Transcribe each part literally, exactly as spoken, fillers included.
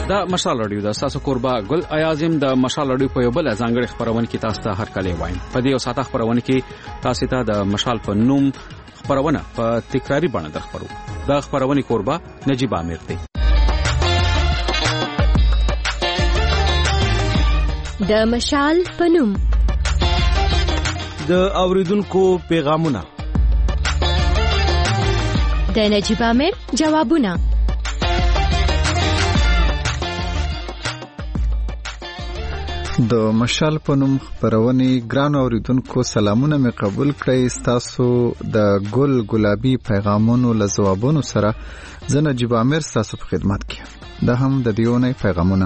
دا مشال رادیو د تاسو قربا ګل ایازم د مشال رادیو په یو بل ځانګړي خبرونه کې تاسو ته هر کله وایم. په دې او ساته خبرونه کې تاسو ته د مشال په نوم خبرونه په تکراری باندې درخبرو. دا خبرونه قربا نجیب امیر دی. د مشال په نوم د اوریدونکو پیغامونه، د نجیب امیر جوابونه. د مشال په نوم خبرونه ګران اوریدونکو سلامونه مې قبول کړئ. تاسو د ګل ګلابي پیغامونو له جوابونو سره زه نجیب امیر تاسو په خدمت کې. دا هم د دیونه پیغامونه.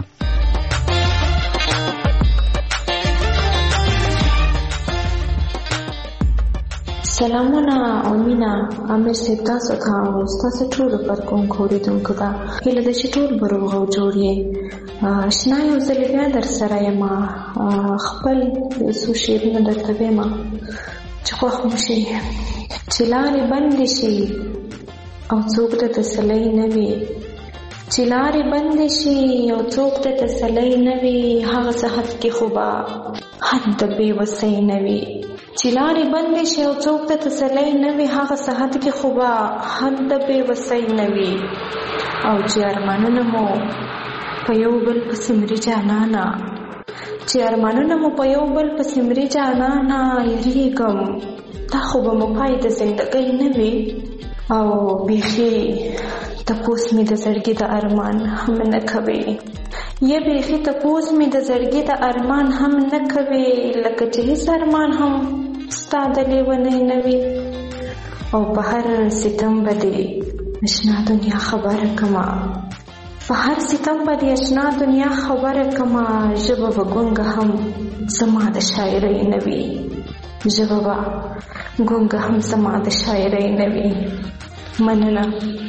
سلامونه او مینا امیر صاحب تاسو ته او تاسو ټول پر کوم خوریدونکو ته هله د ټول بروغ او جوړې آشنا یو ځل بیا در سره یم. خپل څو شیرونه درته وایم چې خوښ مو شي، چې لارې بندې شي او څوک ته تسلی نه وي، چې لارې بندې شي او څوک ته تسلی نه وي، هغه صحت کې خو به حد د بېوسۍ نه وي. چې لارې بندې شي او څوک ته تسلی نه وي، هغه صحت کې خو به حد د بېوسۍ نه وي. او چې ارمانونه مو په یو بل پسې مري جانانه، چې ارمانونه مو په یو بل پسې مري جانانه، یریږم دا خو به مو پای د زندګۍ نه وي. او بیخي تپوس مې د زړګي د ارمان هم نه کوي، یا بیخي تپوس مې د زړګي د ارمان هم نه کوي، لکه چې هیڅ ارمان هم ستا د لیونۍ نه وي. او په هر ستم به دې اشنا دنیا خبره کما، په هر ستم به دې اشنا دنیا خبره کما، ژبه به ګونګه هم زما د شاعرۍ نه وي، ژبه به ګونګه هم زما د شاعرۍ نه وي. مننه.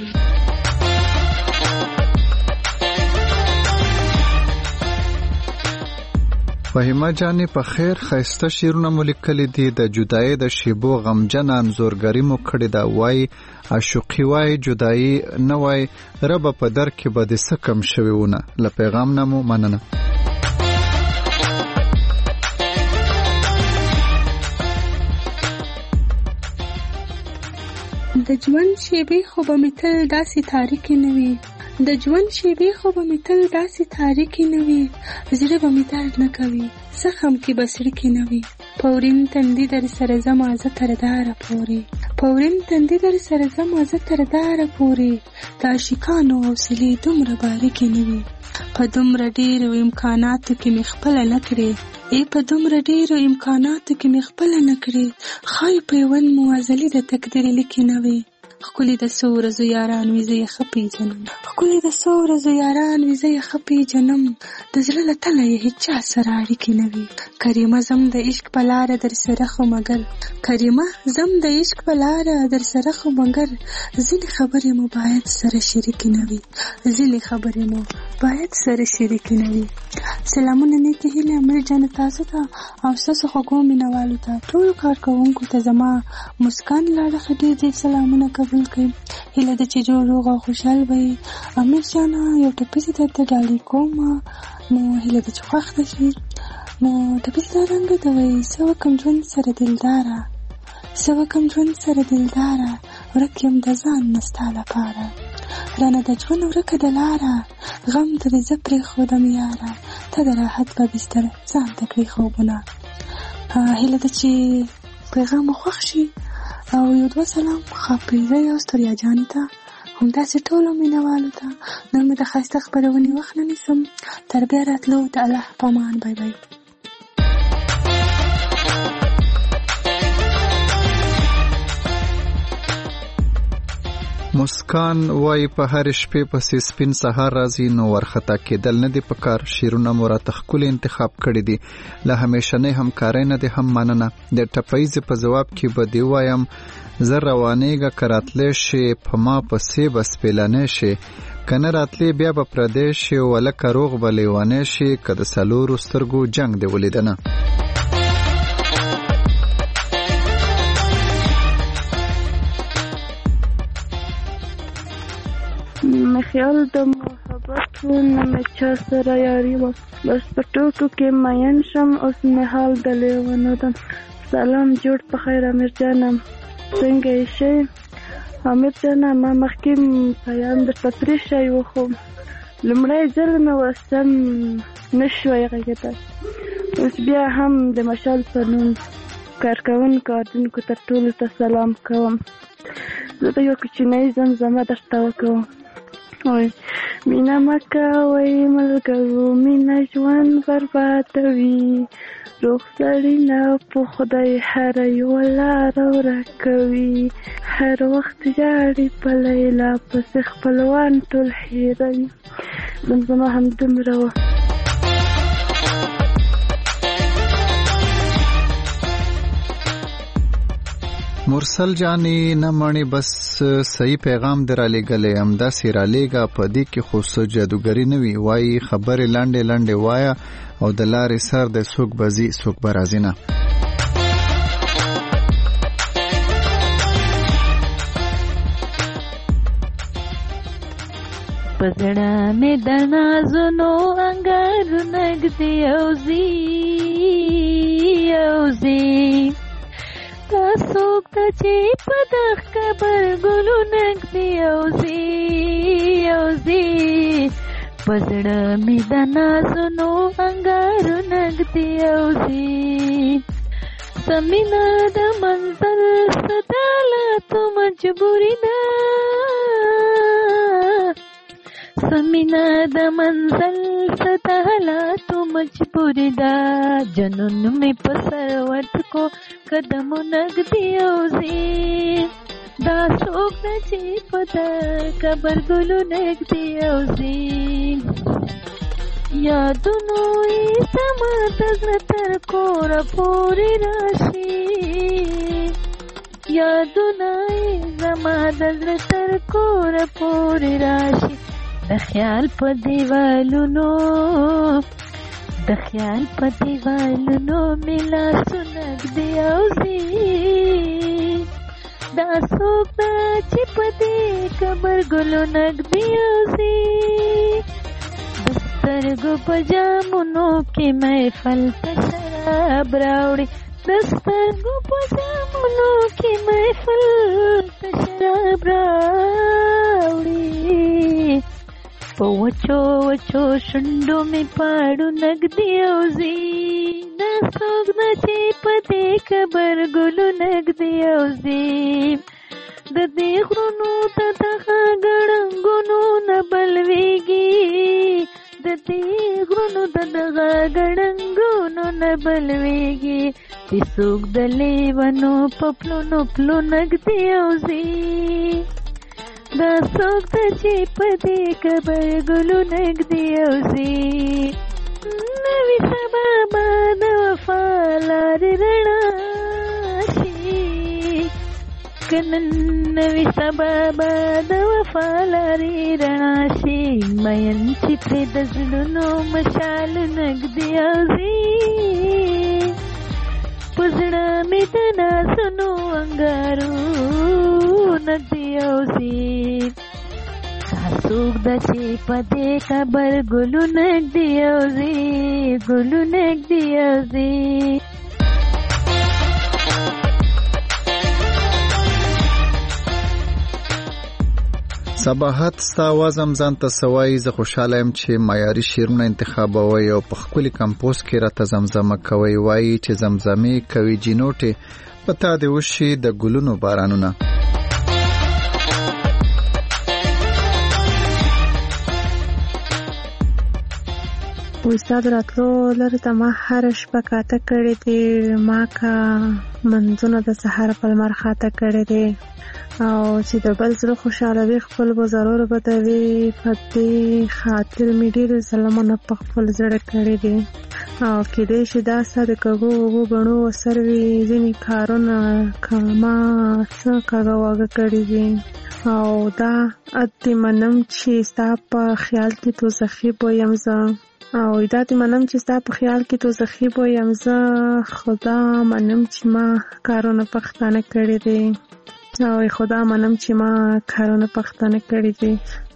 فهیمه جانې په خیر خیسته شیرونه مو لیکلي دي. د جدایي د شیبو غمجن انځورګري مو کړې ده. وای عاشقي وای جدایي نه وای، ربه په در کې به دې څه کم شوي ونه. له پیغام نه مو مننه. د ژوند شیبې خو به مې تل داسې تاریکې نه وي، د ژوند شیبې خو به مې تل داسې تاریکې نه وي، زړه به مې درد نه کوي، زخم کې به سړکې نه وي. پورین تندي در سره زما زه تر داره پورې، پورین تندي در سره زما زه تر داره پورې، د عاشقانو حوصلې دومره باریکې نه وي. په دومره ډېرو امکاناتو کې مې خپله نه کړې، ای په دومره ډېرو امکاناتو کې مې خپله نه کړې، ښایي پیوند مو ازلي د تقدیر لیکې نه وي. ښکلي د څو ورځو یاران وي زه یې ښه پېژنم، ښکلي د څو ورځو یاران وي زه یې ښه پېژنم، د زړه له تله یې هېچا سره اړیکې نه وي. کریمه زم د عشق په لاره در سره خو مګر، کریمه زم د عشق په لاره در سره خو مګر، ځینې خبرې مو باید سره شریکې نه وي، ځینې خبرې مو باید سره شریکې نه وي. سلامونه نیکې هیلې امیر جان تاسو ته او ستاسو خوږو مینوالو ته، ټولو کارکوونکو ته زما مسکان لاړه ښه ډېر ډېر سلامونه قبول کړئ. هیله ده چې جوړ روغ او خوشحال به یې. امیر جانه یو ټپیزې درته ډالۍ کوم، نو هیله ده چې خوښ ده شي. نو ټپیزې دا رنګه ده وایي: څه وکم ژوند سره دلداره، څه وکم ژوند سره دلداره، ورک یم د ځان نه ستا لپاره، رانه د ژوند ورکه د لاره، غم ترې زه پرېښودم یاره، ته د راحت په بستر ځان ته کړې خوبونه. هیله ده چې پیغام مو خوښ شي. او یو دوه سلام خاپریزه او ستړیا جانې ته، همداسې ټولو مینوالو ته. نن مې د ښایسته خپرونې وخت نه نیسم، تر بیا راتلو د الله په امان. بای بای. مسکان وای په هر شپې پسې سپین سهار راځي، نو ورخطا کېدل نه دی پکار. شیرونه مو راته ښکلي انتخاب کړي دي، له همیشنۍ همکارۍ نه دی هم مننه. د ټپیزې په ځواب کې به دی وایم: زه روانېږه که راتلی شي، په ما پسې به سپېلنی شي، که نه راتلی بیا به پردی شي، ولکه روغ به لیونی شي، که د څلورو سترګو جنګ دی ولیدنه. مخیال د محبت پټون مې چا سره یاري وه بس په ټوکو کې مین شم اوس مې حال د لیونو ده. سلام جوړ په خیر امیر جانم څنګه یې شئ؟ امیر جانه ما مخکې پیام درته پرېښی و خو لومړی ځل مې وسم نه شوی غږېدل. اوس بیا هم د مشال په نوم کارکوونکو اردونکو ته ټولو ته سلام کوم. زه به یو کوچنۍ زمزمه درته وکوم. وای مینه مه کوئ ملګرو مینه ژوند بربادوي روغ سړی نه په خدای هره یوه لاره ورکوي هر وخت ژاړي په لیلا پسې خپلوان ټول هېروي. زمزمه همدومره وه. مرسل جانی نه مانی بس صحیح پیغام در علی گله امدا سیر علیگا پدې کې خو څه جادوګری نه وی وای خبرې لاندې لاندې وایا او د لارې سر د سوق بزی سوق برازینه. پزړه مې د نازونو انګار نګدي اوزي اوزي تاسوک ته چې په دغ کبر ګلو نګدي اوزي اوزي پزړه مې د نازونو انګار نګدي اوزي سمینا د منزل صداله تو مجبوری ده سمینا د منزل صداله تو مجبوری ده جنون می پسر ورد کو قدم نګدي اوزي دا څوک نه چې په دا قبر ګلو نګدي اوزي یادونو یې زما د زړه تر کوره پورې راشي یادونه یې زما د زړه تر کوره پورې راشي د خیال په دیوالونو د خیال په دیوالونو مې لاسونه ږدي اوزي دا څوک ده چې په دې قبر ګلو نږدې اوزي د سترګو په جامونو کې محفل ته شراب راوړي د سترګو په جامونو کې محفل ته شراب راوړي په وچو وچو شونډو مې پاړو نږدې اوزي دا څوک ده چې په دې قبر ګلو نږدې اوزي د دې غرونو ته دغه ګړنګونو نه بلويږي د دې غرونو ته دغه ګړنګونو نه بلويږي چې څوک د لیونو په پلونو پلو نږدې اوزي دا څوک ده چې په دې قبر ګلو نږدې اوزي نوي سبا به د وفا لارې رڼا شي که نن نوي سبا به د وفا لارې رڼا شي مین چې پرې د زړونو مشال نږدې اوزي په زړه مې د نازونو انګارو نږدې اوزي څوک ده چې په دې قبر ګلو نږدې اوزي ګلو نږدې اوزي صباحت ستا आवाज هم ځان ته سوای زه خوشاله یم چې معیاري شعرونه انتخابوي او په خپل کمپوز کې راته زمزمه کوي وایي چې زمزمې کوي جینوټه پتا دې وشي د ګلونو بارانونه استاد راتلو لره ته ما هر شپه کاته کړې دي ما کا منځونه د سحر په لمر خاطه کړې دي او چې د بل زړه خوشاله وي خپل به ضرور بدوي په دې خاطر مې ډېر ظلمونه په خپل زړه کړې دي او کېدای شي دا ستا د کږو وږو بڼو اثر وي ځینې کارونه ما څه کږه وږه کړي دي او دا ادې منم چې ستا په خیال کې دوزخي بویم زه او دا دې منم چې ستا په خیال کې دوزخي بویم زه خدا منم چې ما کارونه پښتانه کړي دي او خدا منم چې ما کارونه پښتانه کړي دي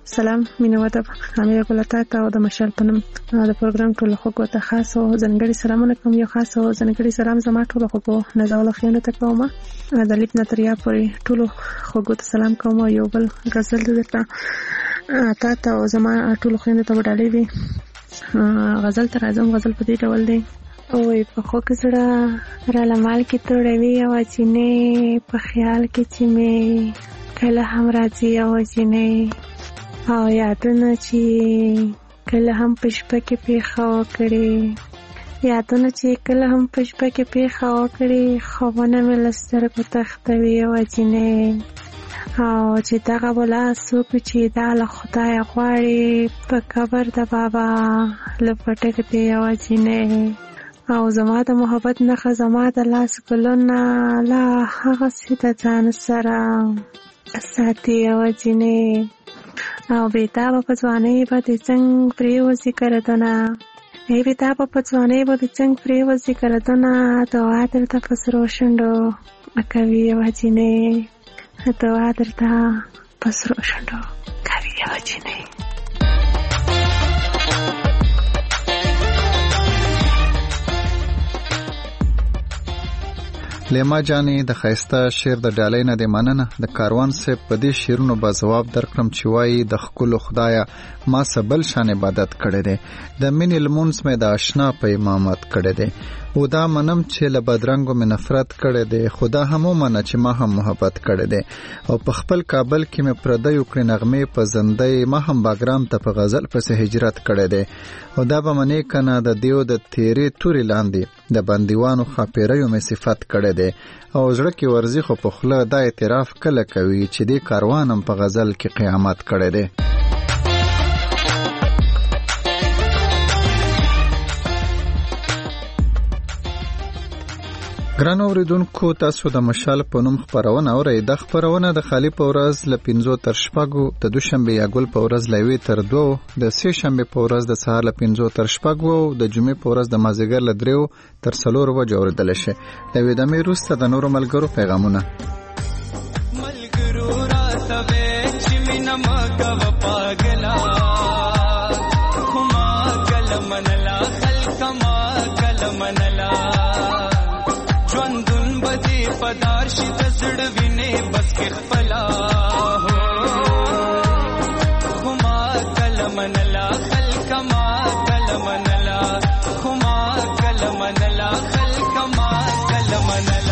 سلام مینه وته امیر ګلتا ته او د مشال پنم د پروګرام ټول خو ته خاص او ځنګړي سلامونه کوم یو خاص او ځنګړي سلام زما ټول خو نه زول خیانت کوم د لیپ نتریا پورې ټول خو ته سلام کوم یو بل غزل درته تا ته او زما ټول خیانت ته وډالې وي غزل تر اعظم غزل په دې ډول دی او په خو کې سره را لمال کې توړوي او چینه په خیال کې چې مې کله هم راځي او چینه او یادونه چې کله هم پښپا کې پیښه وکړي یادونه چې کله هم پښپا کې پیښه وکړي خوونه مې لستر کو تختوي او چینه او چې دغه بلا څوک چې دا له خدای غواړي په قبر د بابا لپټک دی او چینه او زما د محبت نه زما د لاس ګلونه لا هغه سیده ځان سره ساتي او جنې او بیتابه په ځوانۍ باندې څنګه پریوزي کردونه ای بیتابه په ځوانۍ باندې څنګه پریوزي کردونه دعا درته په سرو شونډو کوي او جنې دعا درته په سرو شونډو کوي او جنې لیما جانې د خایسته شعر د ډالۍ نه د مننه د کاروان صاحب په دې شعرونو به جواب درکړم چې وایي د ښکلو خدایا ما سبل شان عبادت کړی دی د مینې لمونځ مې د اشنا په امامت کړی دی او دا منم چې له بدرنګو مې نفرت کړی دی خدا هم ومنه چې ما هم محبت کړی دی او په خپل کابل کې مې پردی وکړې نغمې په زندۍ ما هم باګرام ته په غزل پسې هجرت کړی دی او دا به منې که نه د دیو د تیرې تورې لاندې د بندیوانو خاپیریو مې صفت کړی دی او زړه کې ورزي خو په خوله دا اعتراف کله کوي چې دې کاروان هم په غزل کې قیامت کړی دی ګران اوریدونکو تاسو د مشال په نوم خبرونه اورئ د خبرونه د خالی په ورځ ل پنځو تر شپږو د دوشنبه یا ګل په ورځ لوي تر دوه د سه شنبه په ورځ د سهار ل پنځو تر شپږو د جمعې په ورځ د مازیګر ل دریو تر څلور وجه اوریدل شي د ویدمې روسته د نورو ملګرو پیغامونه ملګرو راته چې مینا مګو پاګلا خما کلمنلا خلق ما کلمنلا ژوندون بدی پدار شي د زړه وینې بس کې خپلا خو ما کلمنلا خلق ما کلمنلا خو ما کلمنلا خلق ما کلمنلا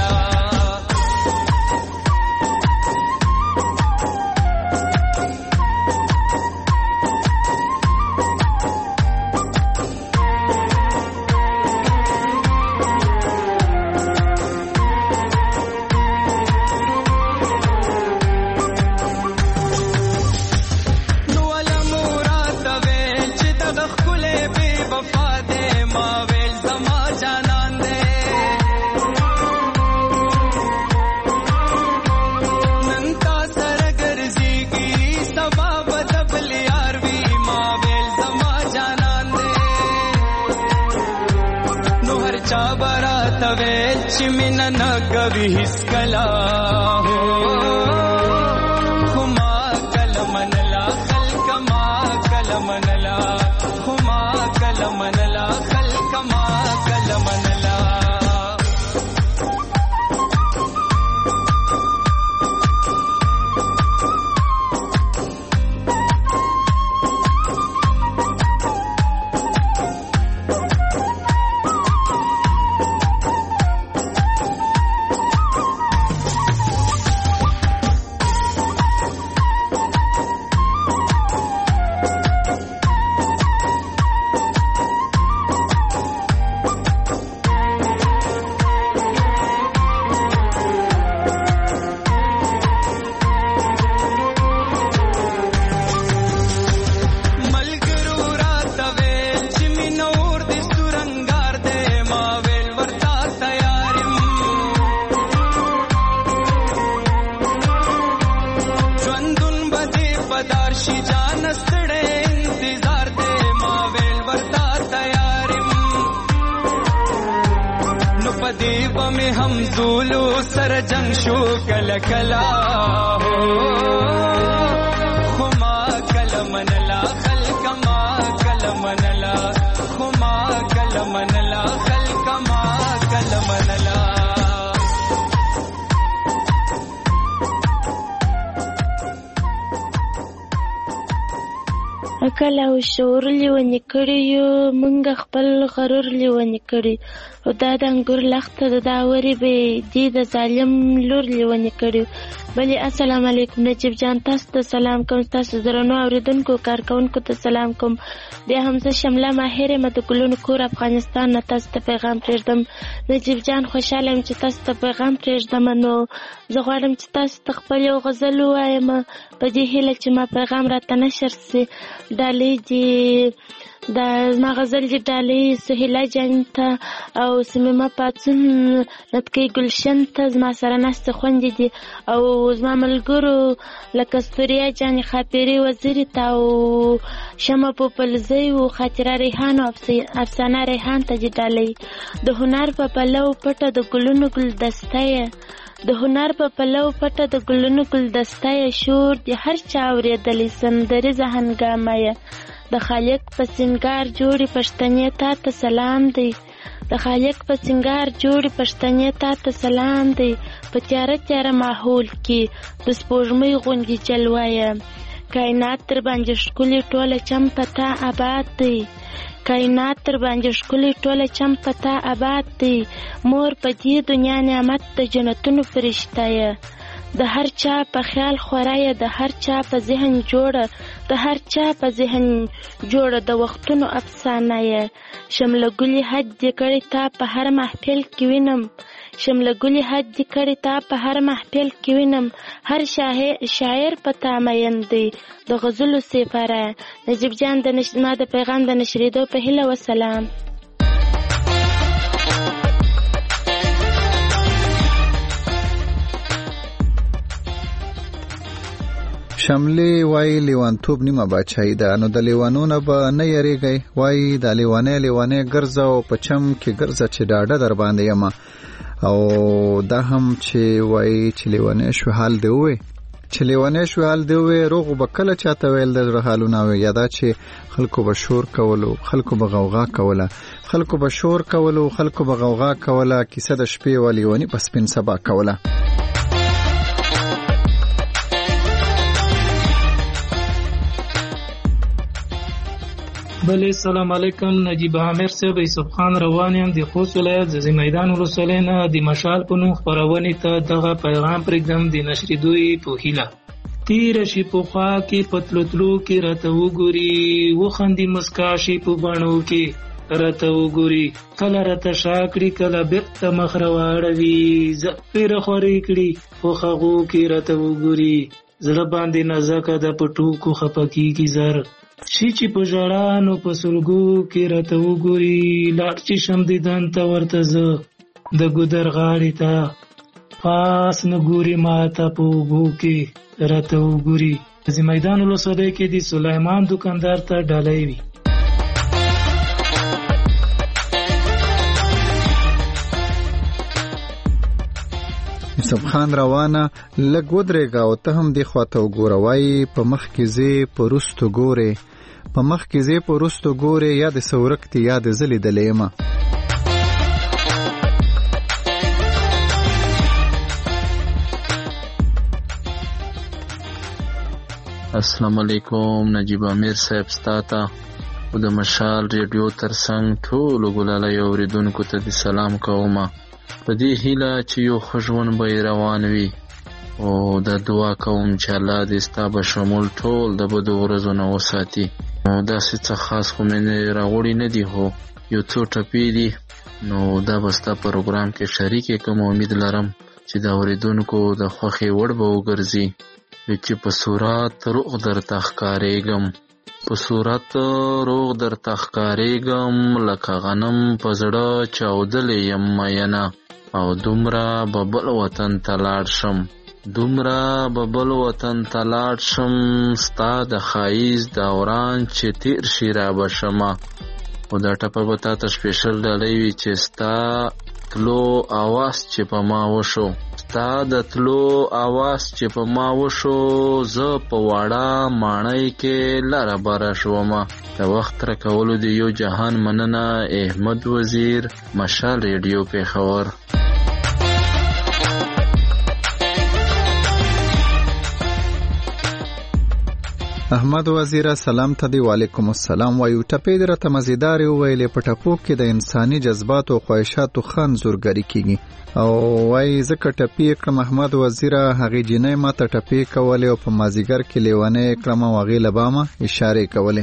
चिमिना न कभी हिस्कला हो खुमा कलमनला खल्क मा कलमनला खुमा कलमनला खल्क मा कलमनला में हम ज़ूलू सर जंग शो कल कला हो खुमा कलम عقل او شعور لیونې کړي یو موږ خپل غرور لیونې کړي او دا د انګور لخته د داوري به دي د ظالم لور لیونې کړي. بلې السلام علیکم نجیب جان، تاسو ته سلام کوم، تاسو درنو اوریدونکو کارکونکو ته سلام کوم. بیا هم زه شمله ماهر یم د ګلونو کور افغانستان نه تاسو ته پیغام پرېږدم. نجیب جان خوشحاله یم چې تاسو ته پیغام پرېږدم، نو زه غواړم چې تاسو ته خپل یو غزل ووایم په دې هیله چې ما پیغام راته نشر سي. ډالۍ دي دا زما غزل دي ډالۍ سهیلا جان ته او سمیمه پاڅون نتکۍ ګلشن ته، زما سره ناستې خوندې دي، او زما ملګرو لکه ستوریا جانې خاپیري وزیري ته او شمه پوپلزۍ و خاطره ریحان او افسانه ریحان ته دي ډالۍ. د هنر په پلو پټه د ګلونو ګلدسته یې، د هنر په پلو پټه د ګلونو ګلدسته یې، شور د هر چا اورېدلی سندریزه هنګامه یې. د خالق په سنگار جوړې پښتنې تا ته سلام دی، د خالق په سنگار جوړې پښتنې تا ته سلام دی. په تیاره تیاره ماحول کې د سپوږمۍ غوندې جلوه یې، کائنات تر باندې ښکلې ټوله چم په تا آباد دی، کائنات تر باندې ښکلې ټوله چم په تا آباد دی. مور په دې دنیا نعمت د جنتونو فرشته یې، د هر چا په خیال خورا یې، د هر چا په ذهن جوړه، د هر چا په ذهن جوړه د وختونو افسانه یې. شمله ګلي حد دې کړی تا په هر محفل کې وینم، شمله ګلي حد دې کړی تا په هر محفل کې وینم. هر شاعر په تا مین دی د غزلو سفره. نجیب جان د ما د پیغام د نشریدو په هیله وسلام. شملې وایي لیوانتوب نیمه باچایي ده، نو د لیوانو نه به نه یریږئ. وایي دا لیوانې لیوانې ګرځه او په چم کې ګرځه چې ډاډه در باندې یمه. او دا هم چې وایي چې لیوانې شو حال دی ووی، چې لیوانې شو حال دی ووی، روغ به کله چاته ویل د زړه حالونه وي. یا دا چې خلکو به شور کولو، خلکو به غوغا کوله، خلکو به شور کولو، خلکو به غوغا کوله، کیسه د شپې و لیوانې په سپین سبا کوله. بله السلام علیکم، نجیب عامر صاحب یوسف خان روان یم د خوست ولایت ززی میدان ولسوالۍ نه د مشال په نوم خپرونې ته دغه پیغام پرېږدم د نشریدوی په هیله. تیره شي پخوا کې په تلو تلو کې راته وګوري، وخندي مسکا شي په بڼو کې راته وګوري، کله راته شا کړي کله بېرته مخ راواړوي، زپېره خورې کړي په هغو کې راته وګوري، زړه باندې نازکه ده په ټوکو خفه کېږي زر شي چې په ژړا نو په سلګو کې راته وګوري، لاړ چې شم دیدن ته ورته زه د ګودر غاړې ته، پاس نه ګوري ما ته په اوبو کې راته وګوري. زه میدان ولسوالۍ کې د سلیمان دکاندار ته ډالۍ وي. یوسف خان روانه لږ ودرېږه او ته هم دې خواته وګوره. وایي په مخ کې ځې په وروستو ګورې، په مخ کې ځې په وروستو ګورې، یا د سورک دي یا د زه لیدلی یمه. السلام علیکم نجیب امیر صاحب، ستا ته او د مشال ریډیو ترڅنګ ټولو ګلالیو اورېدونکو ته د سلام کومه، په دې هیله چې یو ښه ژوند به یې روان وي، او دا دعا کوم چې الله دې ستا به شمول ټول د بدو ورځو نه وساتي. نو داسې څه خاص خو مې راغوړي نه دي، خو یو څو ټپې دي، نو دا به ستا پروګرام کې شریک کوم. امید لرم چې د اورېدونکو د خوښې وړ به وګرځي. چې په صورت روغ درته ښکارېږم، په صورت روغ درته ښکارېږم، لکه غنم په زړه چاودلې یم مینه، او دومره به بل وطن ته لاړ شم، دومره به بل وطن ته لاړ شم، ستا د ښایست دوران چې تیر شي را به شمه. او دا ټپه به تا ته سپیشل ډالۍ وي چې ستا تلو اواز چې په ما وشو، ستا د تلو اواز چې په ما وشو، زه په واړه ماڼۍ کې لاره باره شومه. د وخت راکولو د یو جهان مننه، احمد وزیر، مشال ریډیو پېښور. احمد وزیره سلام ته دی وعلیکم السلام وایو ټپې درته مزیدار ویلې په ټپو کې د انساني جذبات او خواهشاتو خان زورګری کیږي او وای زکه ټپې کړم احمد وزیره هغه جنې ما ته ټپې کولې او په مازیګر کې لیوانه کړم او هغه لبامه اشاره کولې.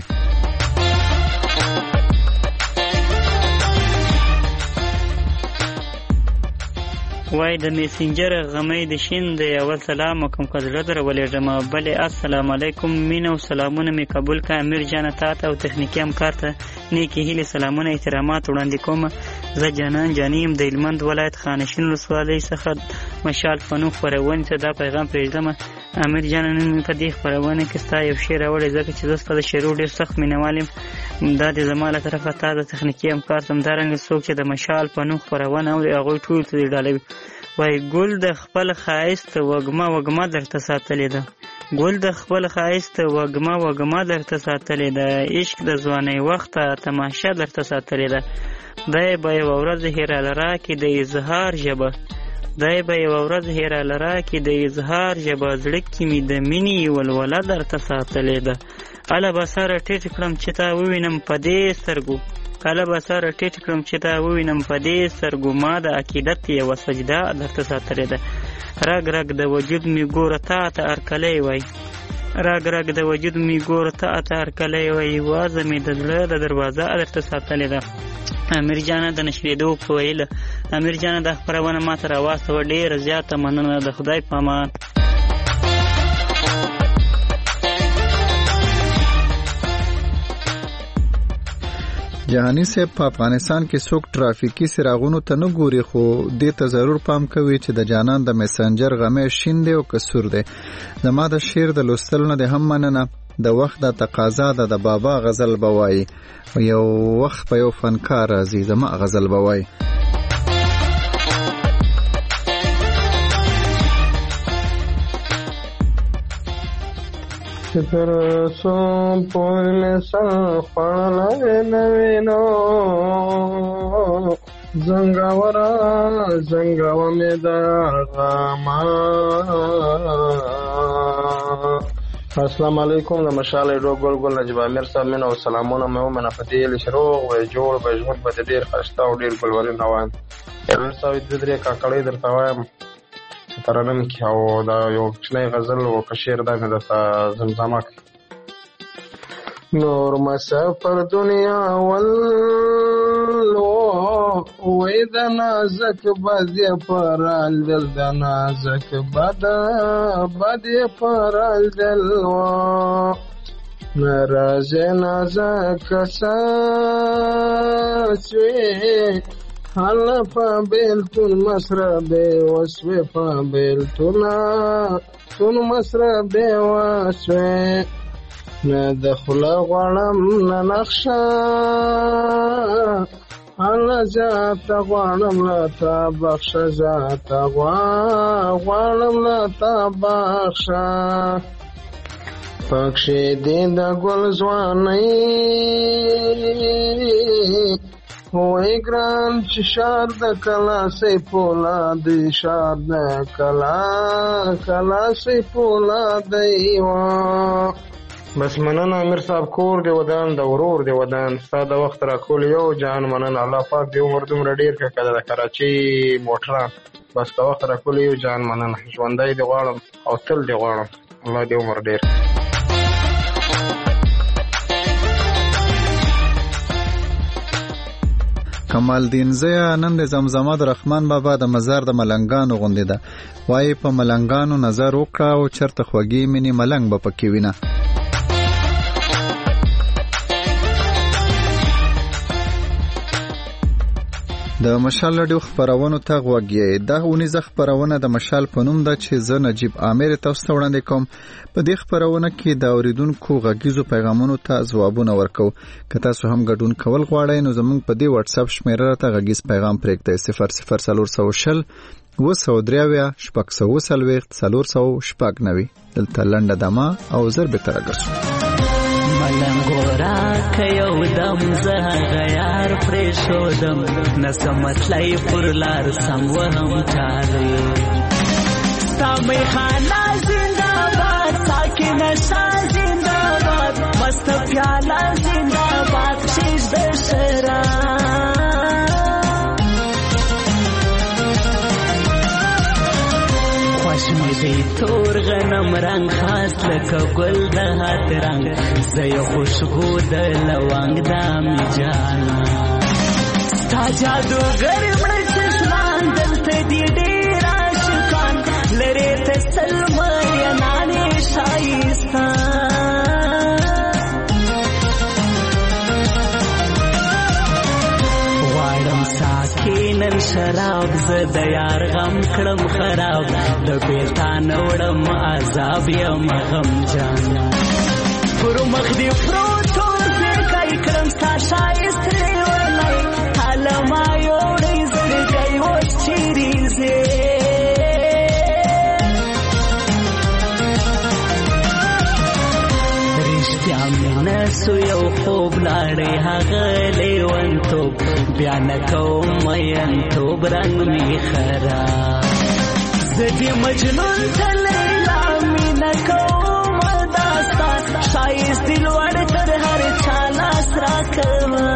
وای د میسنجر غمې د شین د اول سلام کوم کله در ولېږم بل السلام علیکم مين او سلامونه می قبول کا امیر جان ته او تخنیکی همکار ته نیکی هیله سلامونه احترامات وړاندې کوم. زه جانان جانیم د هلمند ولایت خانشین ولسوالۍ څخه مشال فنون خپرونې ته دا پیغام پرېږدم. امیر جان نن په دې خپرونه کې ستا یو شعر راوړی ځکه چې زه ستا د شعرو ډېر سخت مینوال یم. دا د زما له طرفه تا د تخنیکي همکار ته همدارنګه څوک چې د مشال فنون خپرونه اوري هغوی ټولو ته دې ډالوي. وای ګل د خپل ښایست وږمه وږمه درته ساتلې ده، ګل د خپل ښایست وږمه وږمه درته ساتلې ده، عشق د ځوانۍ وخته تماشه درته ساتلې ده. دی به یوه ورځ هیره لره کې د اظهار ژبه، دی به یوه ورځ هیره لره کې د اظهار ژبه، زړه کې مې د مینې ولوله درته ساتلې ده. اله به سره ټیټ کړم چې تا ووینم په دې سترګو، کله به سره ټیټ کړم چې تا ووینم په دې سترګو، ما د عقیدت یوه سجده درته ساتلې ده. رګ رګ د وجود مې ګوره تا ته هرکلی وای، رګ رګ د وجود مې ګوره تا ته هرکلی وای، وازه مې د زړه د دروازه درته ساتلې ده. امیر جانه د نشریدو په ویله امیر جانه د خپرونه ما ته راواستوه، ډېره زیاته مننه، د خدای په امان. جهانی صاحب په افغانستان کې څوک ټرافیکي څراغونو ته نه ګوري، خو دې ته ضرور پام کوي چې د جانان د میسنجر غمې شین دی او کسور دی. زما د شعر د لوستلو نه د هم مننه، د وخت د تقاضا ده د بابا غزل به وایي، یو وخت په یو فنکار راځي زما غزل به وایي. تر سو پوی میں سر پڑھلے نوینو زنگاورا زنگاو میں درغاما. السلام علیکم د مشال ډو ګل ګل نجیب امیر صاحب منو سلامونه مې ومنه فتیل شروع و جوړ به ژوند به ډیر خسته او ډیر ګلوالي روان امیر صاحب د درې کاکړې درته وایم ترنم کې او دا یو کوچنی غزل او کشیر دا مې درته زمزمه کړي. نور مسافر دنیا ول وې د نازک بادې پرال دل د نازک باد بادې پرال دل ناراضه نازک ساسوي حالا پا بیلتون مسربه وسوی پا بیلتونا تون مسربه وسوی ندخلا غوانم ننخشا حالا زیاتا غوانم لتا بخشا زیاتا غوانم لتا بخشا پکشی دین دا گل زوانی وای ګران چې شار د کلا سي پولا دی شار د کلا کلا سي پولا دی وا. بس مننه امیر صاحب کور دی ودان د ورور دی ودان ستا د وخت را کول یو جان مننه الله پاک دی عمر دومره ډیر کړه د کراچي موټران بس د وخت را کول یو جان مننه ژوندۍ دی غواړم او تل دی غواړم الله دی عمر ډیر. کمال دین زیا نن د زمزمه د رحمان بابا د مزار د ملنګانو غوندې ده، وایي په ملنګانو نظر وکړه او چرته خوږی منی ملنګ به پکې وینه. د مشال لډیو خبرونو ته غوږی دا اونیزه خبرونه د مشال په نوم ده چې زه نجیب عامر تاسو ته وړاندې کوم. په دې خبرونه کې د اوریدونکو غږیزو پیغامونو ته ځوابونه ورکو. که تاسو هم ګډون کول غواړئ نو زموږ په دې واتس اپ شمیره ته غږیز پیغام پرېږدئ صفر صفر څلور سوه شل اوه سوه درې اویا شپږ سوه څلوېښت څلور سوه شپږ نوي. دلته لنډه دمه او زر بېرته راګرځو. ملنګورا که یو دم زه غیار پرېښودم نسم تلی پر لار سم وهم چارې ستا میخانه زنده‌باد ساکي نشه زنده‌باد واشمی دی تور غنم رنگ خاص لکه ګل د هات رنگ زه یو خوشبو د لونګ د می جانا ستا جادوګر مړ چشمان دلته دی ډېر عاشقان لري ته سلمه یا نانې شایسته نن شراب زه د یار غم کړم خراب د بیلتان وړم عذاب یم غم جان پر مخ دې پروتو ځکای کړم ستا ښایست لیونی حاله ما یوړی زړګی اوس چیرې ځې رښتیا مې نسو یو خوب لاړې هغه لیونتوب بیا نه کوم مینتوب رنګ مې خراب زه دې مجنون ته لیلا مینه کوم داستا ښایست دې لوړ تر هر چا لاس راکوه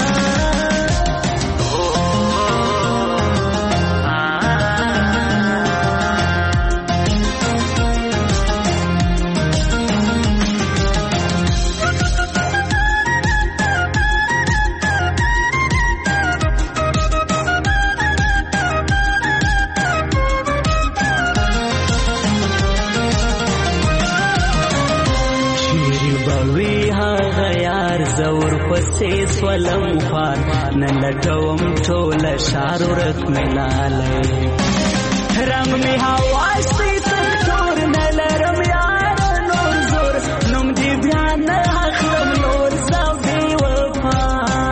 زور پسې سولم خوار نن لټوم ټوله ښار ورک مې لالی رنګ مې هواشتی تر تور نه لرم یاره نور زور نوم دې بیا نه اخلم نور زه بې وفا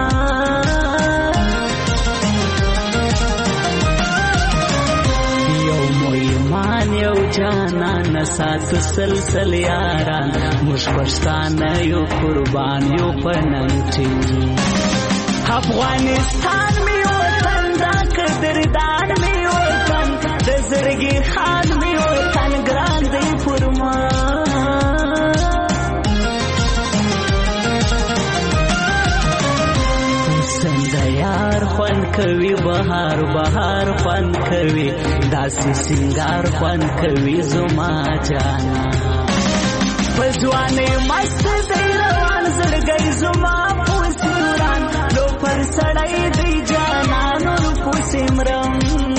یو مو ایمان یو جانان ساتو سلسل یاران موږ پښتانه یو قربان یو په ننګ ټینګ افغانستان مې وطن دا قدردان مې وطن د زړګي خان مې وطن ګران دی پر ما څنګه یار خوند کوي بهار بهار خوند کوي داسې سینګار خوند کوي زما جانا په ځوانۍ مست دی روان زړګی زما پوس دوران لو پر سړی دی جانا نور پوس مرم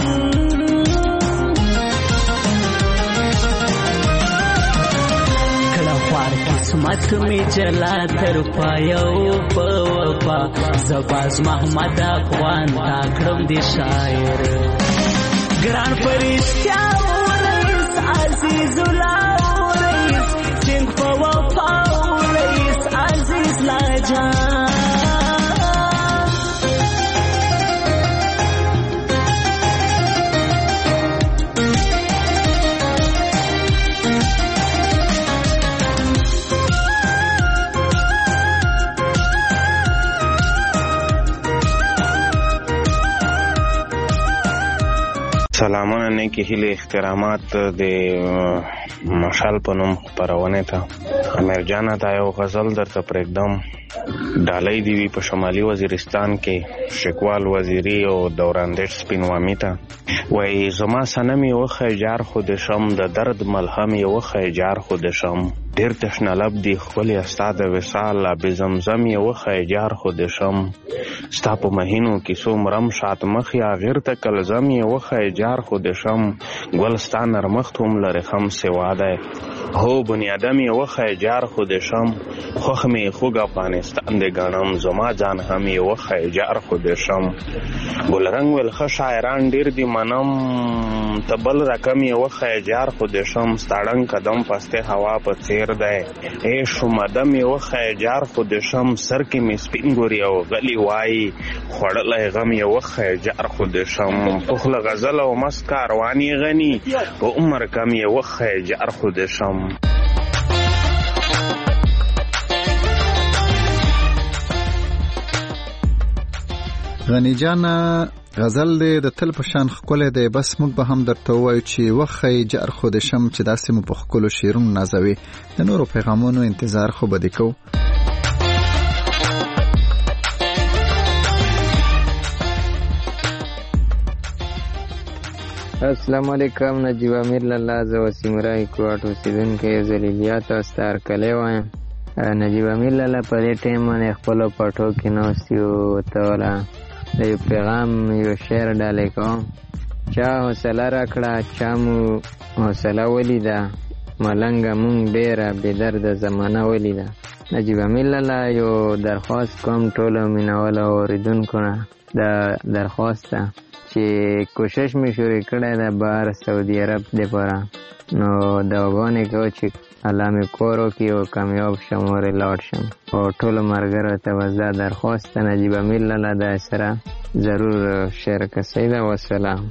کله خوار قسمت می جلا تر پایو په وفا زباز محمد افغان تا کړم دی شاعر ګران پرشتیا ورئیس عزیز الله ورئیس سنگ په وفا ورئیس عزیز لاجان سلامونه نیکی هیله احترامات د مشال په نوم خپرونې ته امیر جانه دا یو غزل درته پرېږدم ډالۍ دی وی په شمالي وزیرستان کې شکوال وزیری او دوراندیش سپینوامی ته وای زما سنم یو خیجار خود شم د درد ملهم یو خیجار خود شم ډیر تشنه لب دی خپل استاد وصال به زمزم یو خیجار خود شم ستا په مهینو کې سو مرم شات مخ یا غیر ته کلزم یو خیجار خود شم ګلستان نرمخت هم لري خم سوا ده هو بنیادم یو خیجار خود شم خوخ می خوګ افغانستان د غنم زما جان هم یو خیجار خود شم ګل رنگ ول خ شاعران ډیر دی منم تبل رقم یو خیجار خود شم ستړنګ قدم پسته هوا په چیر ده اے شومدم یو خیجار خود شم سر کې می سپین ګوري او غلی وای خړلای غم یو خیجار خود شم پخله غزل او مسکار وانی غنی او عمر کم یو خیجار خود شم غنی جان غزل دې د تل په شان خکول دی بس موږ به هم درته وایو چې وخی جر خود شم چې داسې مو په خکلو شیرون نازوي د نورو پیغامونو انتظار خو به دې کوو السلام علیکم. نجیب امیر لاله، زه وسیم رای کوټ اوسیدونکی زلیلیات او ستار کلی وایم. نجیب امیر لاله په دې ټایم باندې خپلو پټو کې ناست یو، ته والا د یو پیغام یو شعر ډالۍ کوم. چا حوصله راکړه چا مو حوصله ولیده، ملنګه مونږ ډېره بېدرده زمانه ولیده. نجیب امیر لاله یو درخواست کوم ټولو مینهوالو اورېدونکو نه، دا درخواست ده چې کوشش مې شروع کړی ده بهر سعودي عرب دپاره، نو دعاګانې کوو چې الله مې کور وکړي او کامیاب شم او لاړ شم. او ټولو ملګرو ته بس دا درخواست ده، نجیب امیر لاله دا سره ضرور شیر کسی ده. وسلام.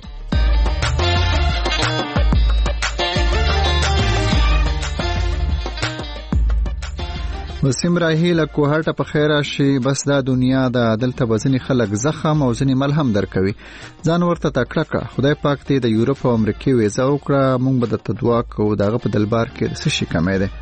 وسیم راهی له کوهاټه په خیر راشي. بس دا دنیا د دلته به ځینې خلک زخم او ځینې ملهم درکوي، ځان ورته تکړه کړه. خدای پاک دې د یورپ او امریکې ویزه وکړه، موږ به درته دعا کوو. د هغه په دلبار کې څه شي کمی دی.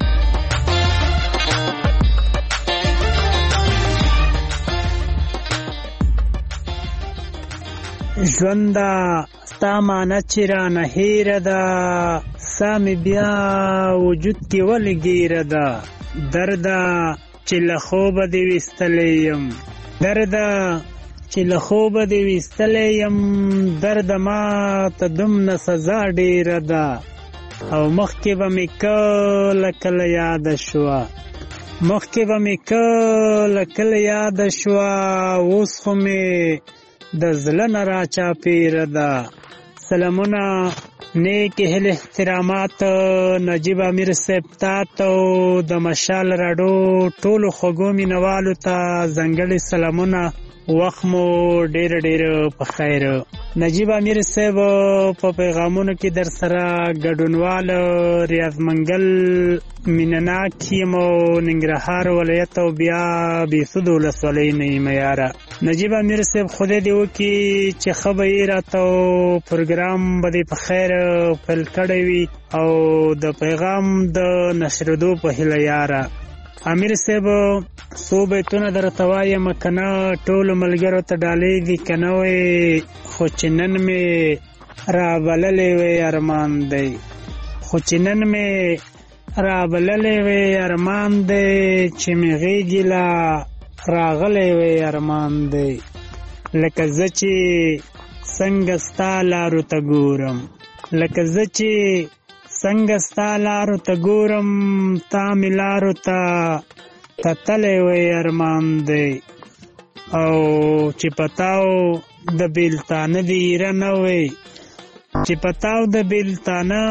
ژونده ستا معنی چې رانه هیره ده، سا مې بیا وجود کې ولې ګیره ده. درده چې له خوبه دې ویستلی یم، درده چې له خوبه دې ویستلی یم، درده ما ته دومره سزا ډېره ده. او مخکې به مې کله کله یاده شوه، مخکې به مې کله کله یاده شوه، اوس خو مې د زړه نه را چاپېره ده. سلامونه، نیک هیلې، احترامات نجیب امیر صاحب ته او د مشال راډیو ټولو خوږو مینوالو ته ځانګړي سلامونه. وخت مو ډېر ډېر په خیر. نجیب امیر صاحب په پیغامونو کې در سره ګډونوال ریاض منګل مینناک یم او ننګرهار ولایت او بیا بیسود ولسوالۍ نه یم یاره. نجیب امیر صاحب خدای دې وکړي چې ښه به یې راته پروګرام به دې په خیر پیل کړی وي او د پیغام د نشرېدو په هیله یاره. امیر صاحب څو بیتونه درته وایم که نه ټولو ملګرو ته ډالېږي که نه وی، خو چې نن مې رابللی وی ارمان دی، خو چې نن مې رابللی وی ارمان دی، چې مې غېږې لا راغلی وی ارمان دی. لکه زه چې څنګه ستا لارو ته ګورم، لکه زه چې څنګه ستا لارو ته ګورم، تا مې لارو ته تتلی وی ارمان دی. او چې پتاو د بیلتانه د ایره نه وی، چې پتاو د بیلتانه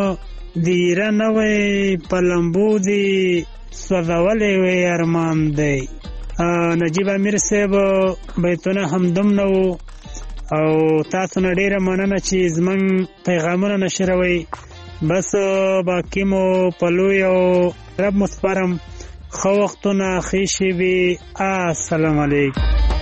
د ایره نه وی، په لمبو دې سوځولی وی ارمان دی. نجیب امیر صاحب بیتونه همدوم نه وو او تاسو نه ډېره مننه چې زموږ پیغامونه نشروئ. بس باقی مو په لوی او رب مو سپارم. ښه وختونه، ښې شېبې. السلام علیکم.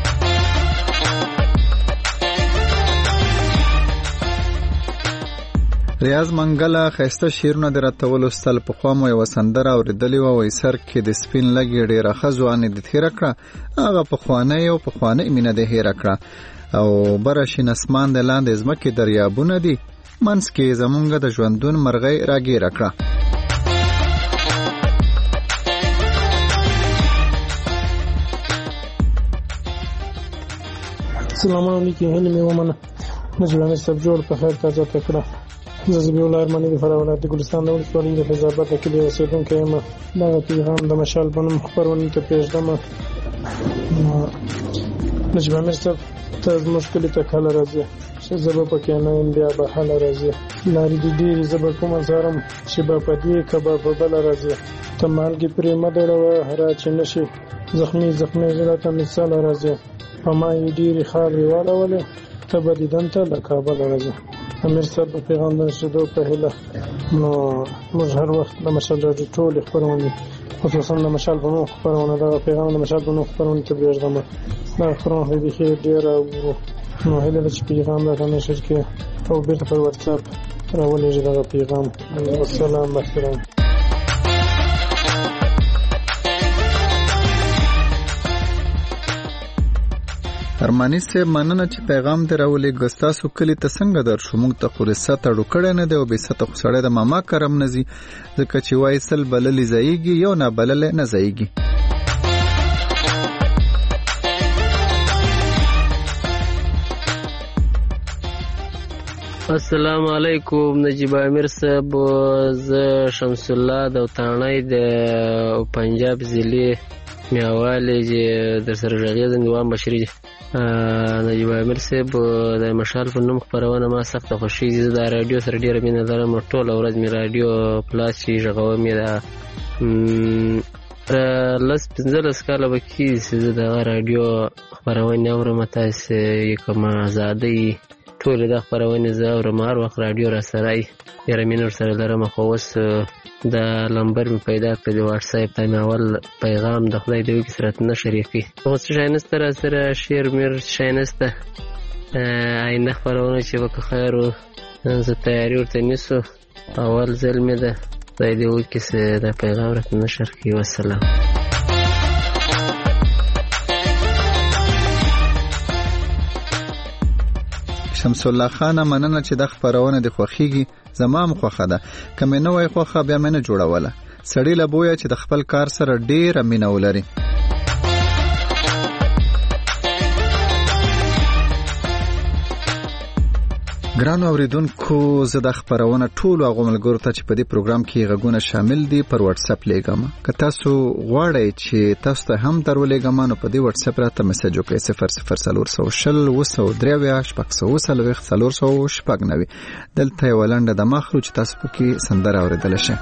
ریاض منګله ښایسته شعرونه دې راته ولوستل. پخوا مو یوه سندره اورېدلې وه، وایي سر کې د سپین لګې ډېره ښه ځواني دې تېره کړه، هغه پخوانی او پخوانۍ مینه دې هېره کړه. او بره شین اسمان د لاندې ځمکې دریابونه دي، منځ کې زمونږ د ژوندون مرغۍ راګیره کړه. سلامونه علیکم، هیله مې ومنه. نجیب امیر صاحب جوړ په خیر تازه کړه. زه زبیح الله ارماني د فراه ولایت د ګلستان د ولسوالۍ د فیض آباد د کلي اوسېدونکی یم. دغه پیغام د مشال په نوم خپرونې ته پرېږدم. نجیب امیر صاحب ته زموږ کلي ته کله راځې چې زه به پکې نه یم، بیا به هله راځې. لارې دې ډېرې زه به کومه څارم چې به په دې که به په بله راځې. ته مالګې پرې مه دوړوه را چې نه شي زخمي زخمي زړه ته مې سله راځې. په ما یې ډېرې خاورې واړولې، ته به دیدن ته له کابله راځې. امیر صاحب د پیغام د نشریدو په هیله نو موږ هر وخت د مشال راډیو ټولې خپرونې، خصوصا د مشال په نوم خپرونه، دغه پیغام د مشال په نوم خپرونې ته پرېږدم. دغه خپرونه خو بیخي ډېره ورو، نو هیله ده چې پیغام راته نشر کړي او بېرته پر واتساپ راولېږي دغه پیغام. والسلام احترام. ارمانی سه مننه چې پیغام دی راولې ګستاسو کلی ته څنګه در شو موږ ته خو رسته تړو کړی نه دی او بېسته خو سړی د ماما کرم نه ځي ځکه چې وایي سل بللې ځایږي یو نابللی نه ځایږي. السلام علیکم نجیب امیر صاحب، زه شمس الله د وطانۍ د پنجاب ضلع میاوالی چې در سره غږېږم دوام بشري. نجیب امیر صاحب د مشال په نوم خپرونه ما سخته خوښېږي. زه د راډیو سره ډېره مینه لرم، ټوله ورځ مې راډیو پلاس چې غږوم یې د لس پنځلس کاله به کېږي چې زه دغه راډیو خپرونې اورم. تاسې یې کومه ازادۍ ټولې دا خپرونې زه اورم، هر وخت راډیو را سره وي، ډېره مینه ورسره لرم. خو اوس دا لمبر مې پیدا کړی د واټساپ ته مې اول پیغام د خدای د وکړي سره نه شریکوي. خو څه شی نشته را سره شعر میر شی نشته. آینده خپرونه چې به که خیر و زه تیاري ورته نیسو، اول ځل مې ده، خدای دې وکړي چې دا پیغام راته نشر کړي. والسلام. شمس الله خان مننه چې د خبرونه د خوخيږي، زمام خوخه ده، کمه نه وای خوخه بیا مې نه جوړوله. سړی له بویا چې د خپل کار سره ډېر مینه ولري. ګرانو اوریدونکو، زه د خبرونه ټولو هغو ملګرو ته چې په دې پروګرام کې غږونه شامل دي پر واتس اپ لیږم. که تاسو غواړئ چې تاسو ته هم درولېږم نو په دې واتس اپ راته میسج وکړئ صفر صفر څلور سوه شل اوه سوه درې اویا شپږ سوه څلوېښت څلور سوه شپږ نوي. دلته یوه لنډه دمه اخلو چې تاسو پکې سندره اورېدلی شئ.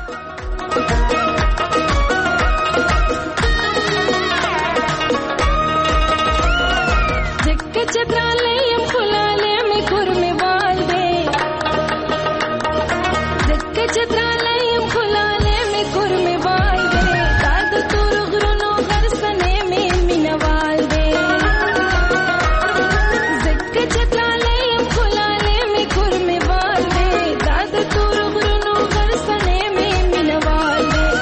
Bye.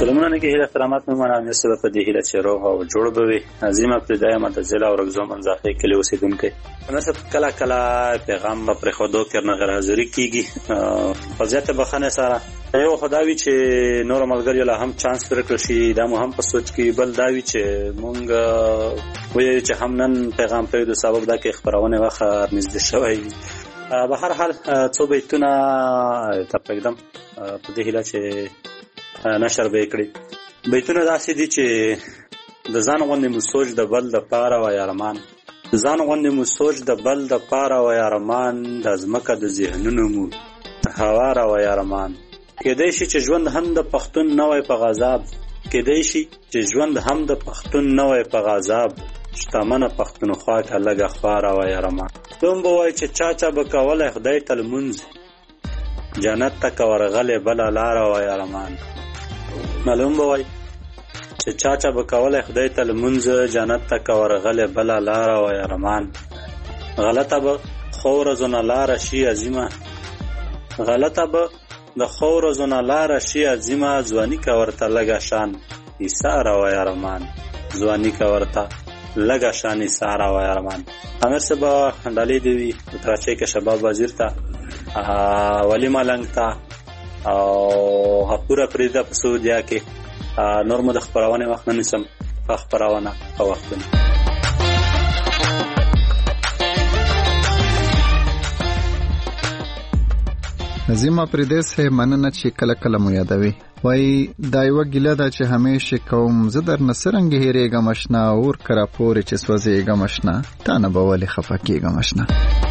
سلامونه نه کې هیله احترامات مې منه مې سبب په دې هیله چې روغ او جوړ به وي. عظیمه ابتدایه متزله او رګزو منځاخې کلی اوسېدونکی مې سب کله کله پیغام پر خودو کې نه غیر حاضری کیږي په زیاته بخنه سره یو خداوی چې نور ملګری له هم چانس ورکړ شي دا مو هم په سوچ کې بل داوی چې مونږ وایي چې هم نن پیغام په دې سبب دا کې خبرونه واخه نږدې شوی. به هر حال څو بیتونه تقریبا په دې هیله چې نشر به کړی. بیتونه داسې دي چې د ځان غوندې مو سوچ د بل د پاره و یارمان د ځان غوندې مو سوچ د بل د پاره و یارمان د ځمکه د ذهنونو مو هواره و یارمان کېدای شي چې ژوند هم د پښتون نه وای په غضب کېدای شي چې ژوند هم د پښتون نه وای په غضب شتمنه پښتونخوا ته لږه خواره و یارمان دوم به وای چې چا چا به کولی خدای ته لمونځ جنت ته که ورغلی بله لاره و یارمان معلوم به وای چې چا چا به کولی خدای ته لمونځ جنت ته که ورغلی بله لاره و یارمان غلطه به خو ورځونه لاره شي عظیمه غلطه به د خو ورځونه لاره شي عظیمه ځواني که ورته لږه شان ایساره و یارمان ځواني که ورته لږه شان ایساره و یارمان. امیر صاحب ډالۍ دې وي کراچۍ کې شباب وزیر ته ولی ملنګ ته او هپوره پرېږده په سعودیا کې نور مو د خپرونې وخت نه نیسم په خپرونه په وختونه. نظیم اپریدی صاحب مننه چې کله کله مو یادوي. وای دا یوه ګیله ده چې همیشه کوم زه در نه څرنګه هېرېږم اشنا اور که راپورې چې سوځېږم اشنا تا نه به ولې خفه کېږم اشنا.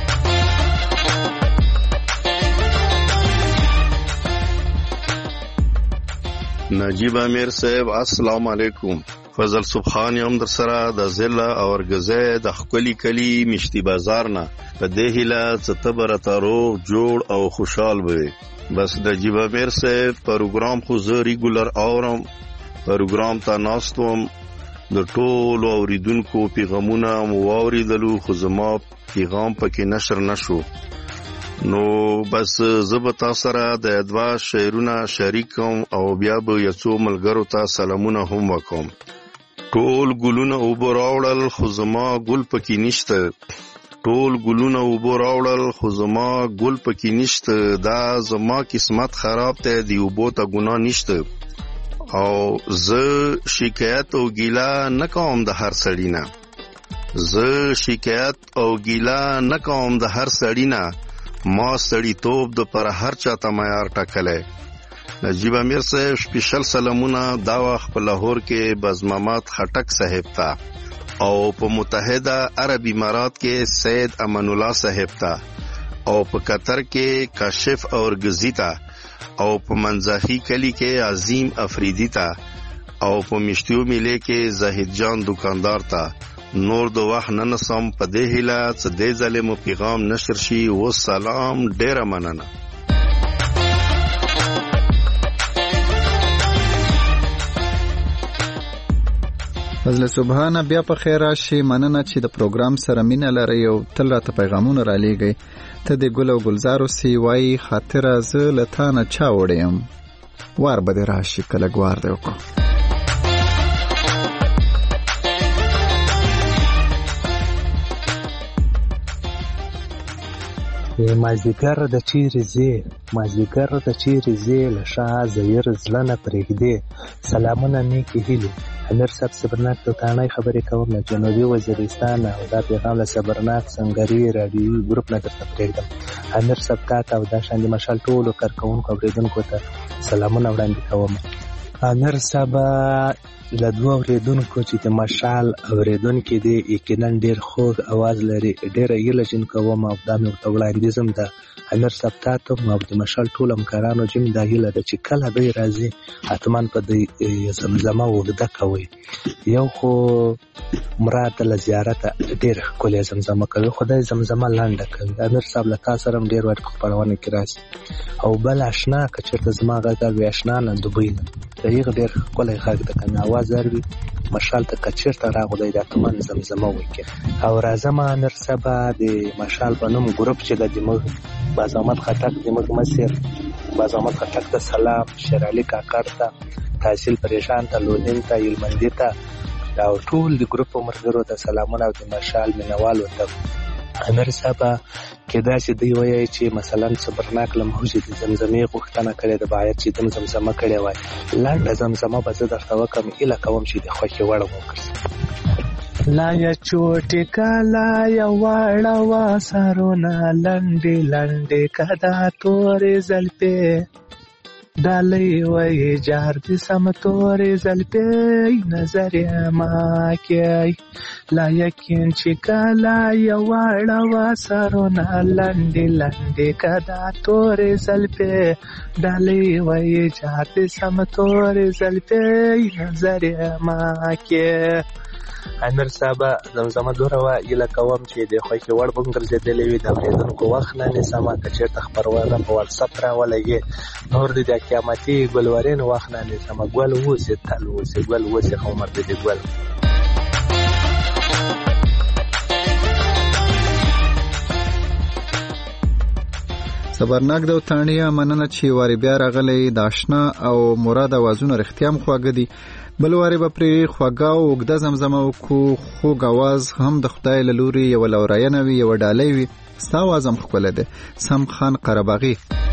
نجیب امیر صاحب السلام علیکم. فضل سبحان یم در سره د ضلع او ارګزی د ښکلي کلي مشتي بازار نه په دې هیله چې ته به راته روغ جوړ او خوشحال به وي. بس نجیب امیر صاحب پروګرام خو زه ریګولر اورم پروګرام ته ناست وم د ټولو اورېدونکو پیغامونه مو واورېدلو خو زما پیغام پکې نشر نشو نو بس زه به تا سره د دوه شعرونه شریکم او بیا به یو څو ملګرو ته سلامونه هم وکړم. ټول ګلونه اوبه راوړل خو زما ګل پکې نشته ټول ګلونه اوبه راوړل خو زما ګل پکې نشته دا زما قسمت خراب دی د اوبو ته ګناه نشته او زه شکایت او ګیله نه کوم د هر سړي نه زه شکایت او ګیله نه کوم د هر سړي نه ما سړی توب د پر هر چاته معیار ټاکلی. نجیب امیر صاحب سپیشل سلامونه دا وخت په لاهور کې بزمامات خټک صاحب ته او په متحده عرب امارات کې سید امان الله صاحب ته او په قطر کې کاشف اورګزی ته او په منځاخي کلی کې عظیم افریدی ته او په مشتیو میله کې زاهد جان دکاندار ته نور د وخت نه نسم په دې هیله چې دې ظالم پیغام نشر شي. و سلام ډیره مننه. فضل سبحانه بیا په خیر راشي. مننه چې د پروګرام سره مینه لرئ او تل راته پیغامونه را لیږئ. ته د ګل او ګلزار اوسې وایي خاطره زه له تا نه چا وړی یم وار به دې راشي که لږ وار دې وکړو. مازدیګر د چیرې ځې مازدیګر د چیرې ځې له شا زیر زړه نه پرېږدې سلامونه نیکې هیلې. امیر صاحب صبرناک توتانی خبرې کوم له جنوبي وزیرستان او دا پیغام له صبرناک سنګري راډیوي ګروپ نه درته پرېږدم. امیر صاحب تا ته او دا شان د مشال ټولو کارکوونکو اورېدونکو ته سلامونه وړاندې کوم. امیر صاحب له دوه اورېدونکو چې د مشال اورېدونکي دي یقینا ډېر خوږ اواز لري ډېره هیله جن کوم او دا مې ورته وړاندیز هم ده. امیر صاحب تا ته او د مشال ټول همکارانو جم دا هیله ده چې کله دوی راځي حتما په د زمزمه اوږده کوئ. یو خو مراد له زیارته ډېره ښکلې زمزمه کوي خدای زمزمه لنډه کوي. امیر صاحب له تا سره هم ډېر وخت په خپرونه کې راشي او بل اشنا که چېرته زما غږ اروي اشنا نه دوبۍ نه د هغه ډېر ښکلی غږ ده که مې اواز اروي مشال ته که چېرته راغلی دا تمن زمزمه وکړي. او راځم امیر صاحب د مشال په نوم ګروپ چې د زموږ باز احمد خټک زموږ مشر باز احمد خټک ته سلام، شیر علي کاکړ ته، تحصیل پریشان ته لودین ته یلمندي ته او ټول د ګروپ مرګرو ته سلامونه او د مشال مینوالو ته. امیر صاحب کېدای شي دوی وایي چې مثلا صبرناک لمحوز د زمزمې غوښتنه کړې ده، باید چې دم زمزمه کړې وای. لنډه زمزمه به زه درته وکړم، ایله کوم چې د خوښې وړ وګرځي. لا یا چوټې کالا یا واړه وا سرونه لنډې لنډې کدا تورې زلفې ډالۍ وایي جار دې سم تورې زلفې نظر یې ما کوي. لا یقین چې کالا یا واړه وا سرونه لنډې لنډې کدا تورې زلفې ډالۍ وایي جار دې سم تورې زلفې نظر یې ما کوي. امیر صاحب زمزمه دوره وه، ایله کوم چې د خوښې وړ به ګرځېدلی وي. د اورېدونکو وخت نه نیسمه، که چېرته خپرونه په واتساپ راولګې نور د د قیامتي ګلورین وخت نه نیسمه. ګل اوسې تل اوسې، ګل اوسې خو عمر دې د ګل. صبرناک د وطانیه مننه چې واري بیا راغلی. د آشنا او مراد اوازونه رښتیا هم خواږه دي. بل واري به پرې خواږه او اوږده زمزمه وکړو. خوږ اواز هم د خدای له لورې یوه لوراینه وي، یوه ډالۍ وي. ستا اواز هم ښکلی دی. سم خان قرهباغي.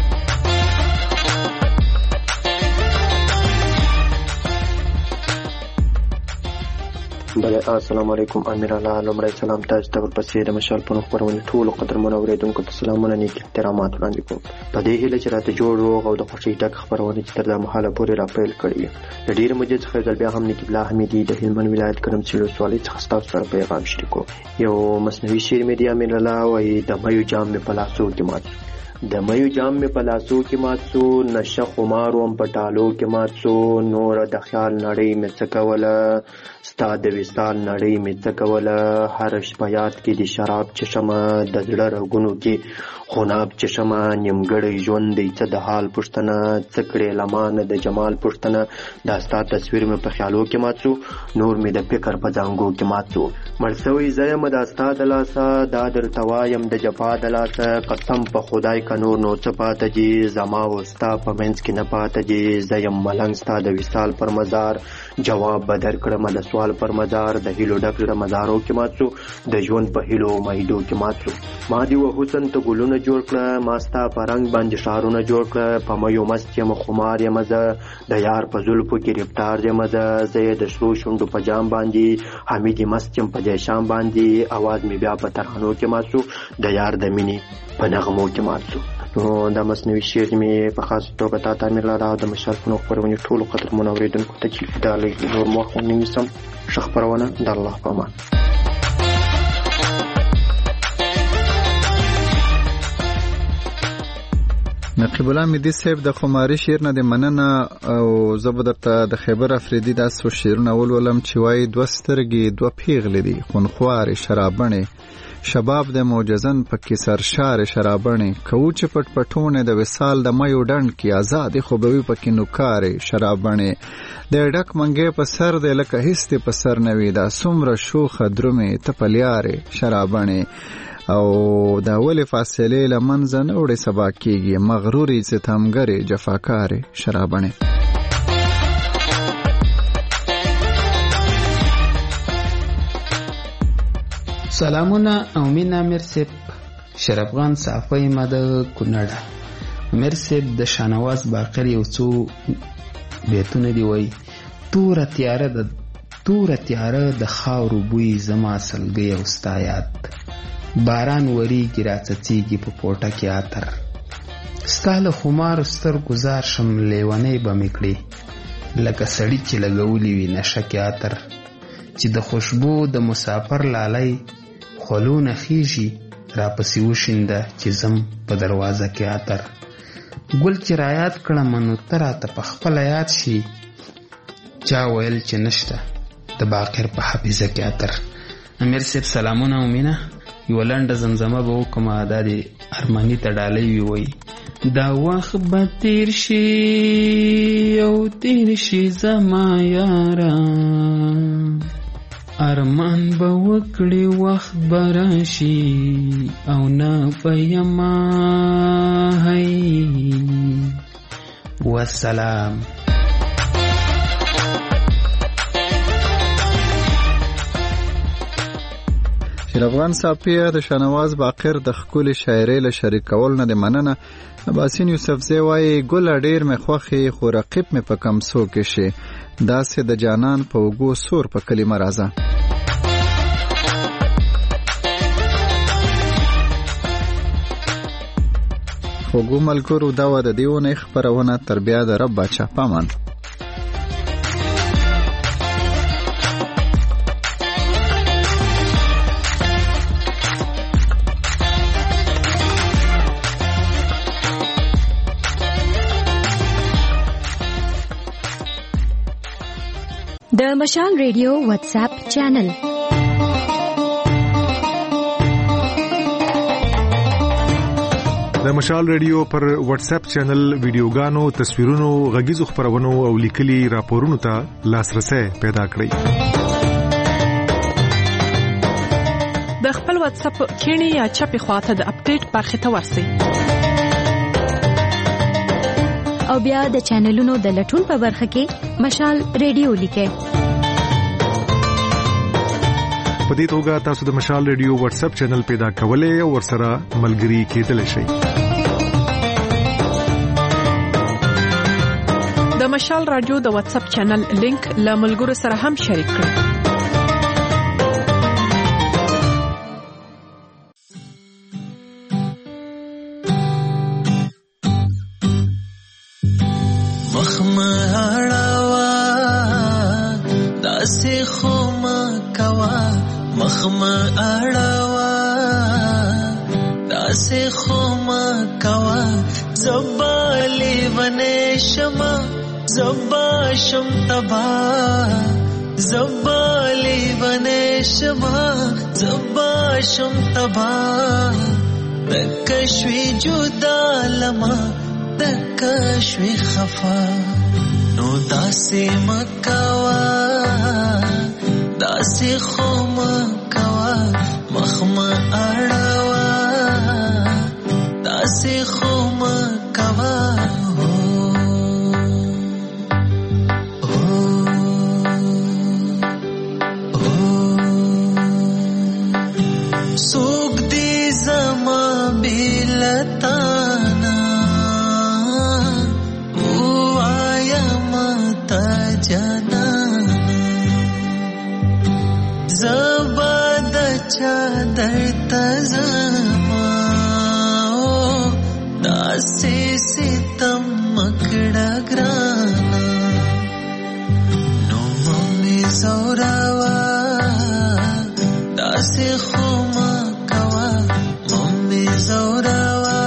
بله السلام علیکم. امیر الله لومړی سلام تاسو ته، ورپسې د مشال په نوم خپرونې ټولو قدرمنو اورېدونکو ته سلامونه، نیک احترامات وړاندې کوم. په دې هیله چې راته جوړ روغ او د خوښۍ ډک خپرونې چې تر دا مهاله پورې راپیل کړې وي. له ډېرې مودې څخه ځل بیا هم نقیب الله حمیدي د هلمند ولایت ګرمسیر ولسوالۍ څخه ستاسو سره پیغام شریکو. یو مصنوعي شعر مې دی. امیر الله وایي د میو جام مې په لاسو کې مات د میو جام مې په لاسو کې مات سو، نشه خمار وم په ټالو کې مات سو، نور د خیال نړۍ مې څه کوله، ستا د وصال نړۍ مې څه کوله، هر شپه یاد کې د شراب چشمه، د زړه رګونو کې خوناب چشمه، نیمګړی ژوند دی څه د حال پوښتنه، څه کړې لمانه د جمال پوښتنه، دا ستا تصویر مې په خیالو کې مات سو، نور مې د فکر په زانګو کې مات سو، مړ سوی زه یم دا ستا د لاسه، دا درته وایم د جفا د لاسه، قسم په خدای که نور نو څه پاته دي، زما و ستا په منځ کې نه پاته دي، زه یم ملنګ ستا د وصال پر مزار، جواب به درکړمه د سوال پر مزار، د هیلو ډک زړه مزارو کې مات سو، د ژوند په هیلو امیدو کې مات سو، ما دې و حسن ته ګلونه جوړ کړه، ما ستا په رنګ باندې ښارونه جوړ کړه، په میو مست یم خمار یم زه، د یار په زلفو کې رفتار یم زه، زه یې د سرو شونډو په جام باندې، حمید مست یم په دې شام باندې، اواز مې بیا په ترانو کې مات سو، د یار د مینې په نغمو کې مات سو. نو دا مصنوعي شعر مې په خاص توګه تا ته امیر لاله او د مشال په نوم خپرونې ټولو قدرمنو اورېدونکو ته چې دا لږ نور مو وخت ونه نیسم، ښه خپرونه د الله په امان. نقیب الله مدي صاحب د خماري شعر نه د مننه، او زه به درته د خیبر افریدي داسې شعرونه ولولم چې وایي دوه سترګې دوه پیغلې دي، خونخوارې شرابڼې، شباب د معجزن پکې سرشارې شرابڼې، کوو چې پټ پټونه د وصال د میو ډنډ کې آزادې خوبوي پکې نوکارې شرابڼې، د ډک منګې په سر دی لکه هیڅ دې په سر نه وي، دا څومره شوخه درومې ته پلیارې شرابڼې، او دا ولې فاصلې له منځه نه وړې سبا کېږي، مغرورې ستمګرې جفاکارې شرابڼې. سلامونه او مینه امیر صاحب، شرفغان صافی ما د کونړ. امیر صاحب د شانواز باقر یو څو بیتونه دی وای: توره تیاره د توره تیاره د خاورو بوی زما سلګي او ستا یاد، باران وریږي راڅڅیږي په پورټه کې عطر، ستا له خمارو سترګو زار شم لیونۍ به مې کړې، لکه سړي چې لګولی وي نشه کې عطر، چې د خوشبو د مسافر لالی خولونه خیږي راپسې وشینده چې زم په دروازه کې عطر، ګل چې رایاد کړم نو ته راته په خپله یاد شي، چا ویل چې نشته د باقر په حافظه کې عطر. امیر صاحب سلامونه او مینه. یو لنډه زمزمه به وکړم، دا د ارماني ته ډالۍ وي وایي: دا وخت به تیر شي او تیر شي زما یاره، ارمان به وکړي وخت به راشي او نه به یما هی. والسلام. شیر افغان صافیه د شانواز باقر د خپل شاعرۍ له شریکول نه د مننه. باسین یوسفزی وایي ګل ډیر مې خوخي خو رقیب مې په کم سو کې شي داسې د جانان په وګو سور په کلمه راځه. خوږو ملګرو دا و د دیونه خبرونه تر بیا د رب بچا پامان. د مشال ریډیو واتس اپ چینل د مشال ریډیو پر واتس اپ چینل ویډیوګانو، تصویرونو، غږیزو خبرونو او لیکلي راپورونو ته لاسرسي پیدا کړئ. د خپل واتس اپ کینی یا چپی خواته د اپډیټ برخه ته ورسئ او بیا د چینلونو د لټون په برخه کې مشال ریډیو لیکئ. په دې توګه تاسو د مشال ریډیو واتس اپ چینل پیدا کولای او ورسره ملګري کېدلی شئ. د مشال رادیو د واتس اپ چینل لینک له ملګرو سره هم شریک کړئ. زباشم تبا زبالی بنے شما زباشم تبا دکشوی جدا لما دکشوی خفا نو داسی مکوا داسی خو مکوا مخم اڑوا داسی خو مکوا سوک دی زما بیلتانا او آیا ماتا جانانا زباد چادر تزما داسی ستم مکڑا گرانا نو ممی زوراوا داسی خوما کوا ممی زوراوا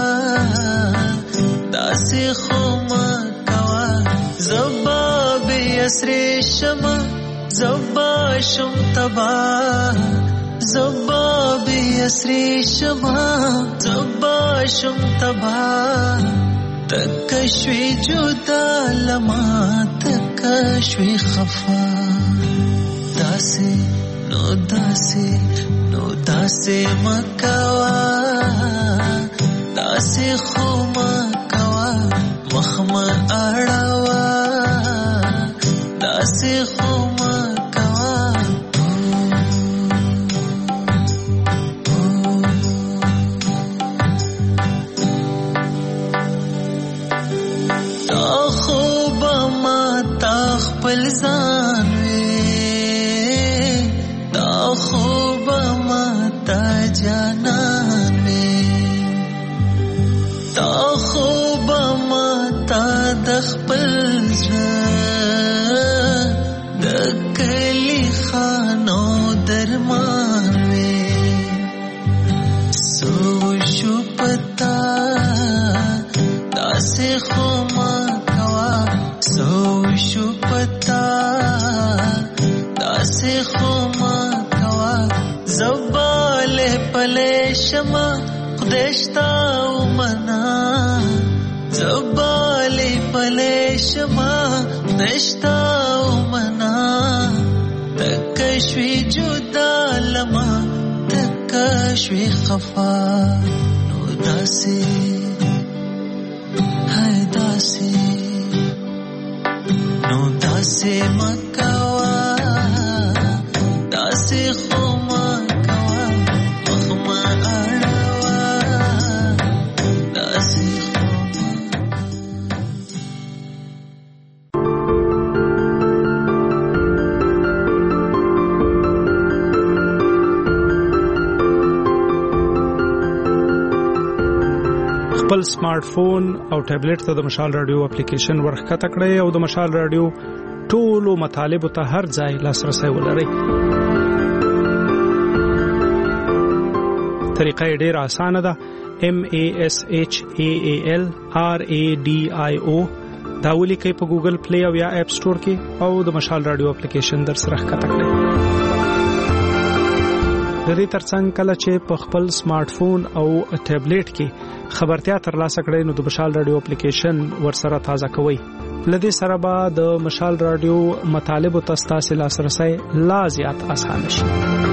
داسی خوما کوا زباب یسری شما زبا شم تبا زباب یسری شما زبا شم تبا تکشوی جدا لما تکشوی خفا داسی نو داسی نو داسی مکوا داسی خو مکوا مخم اڑوا داسی خو مکوا تا خوب ما تا خپل ځان خوب ماتا جانان وی تا خوب ماتا دخپل دکلی خانو درمان وی سو شو پتا داسی خوما کوا سو شو پتا داسی خوما زبال پلے شما خدشتا منا زبال پلے شما خدشتا منا تکشوی جدا لما تکشوی خفا نو داسی ہے داسی نو داسی مکوا داسی خوما کوا خپل سمارټ فون او ټابلیټ ته د مشال رادیو اپلیکیشن ورخکته کړئ او د مشال رادیو ټولو مطالبه ته هر ځای لاسرسي ولرئ. طریقه یې ډېره اسانه ده. M A S H A A L R A D I O دا ولیکئ په ګوګل پلی او یا اپ سٹور کې او د مشال رادیو اپلیکیشن در سره ښکته کړئ. د دې ترڅنګ کله چې په خپل سمارټ فون او ټابلیټ کې خبرتیا ترلاسه کړئ نو د مشال رادیو اپلیکیشن ورسره تازه کوئ. لدې سره به د مشال رادیو مطالبو ته ستاسو لاسرسي لا زیات اسانه شي.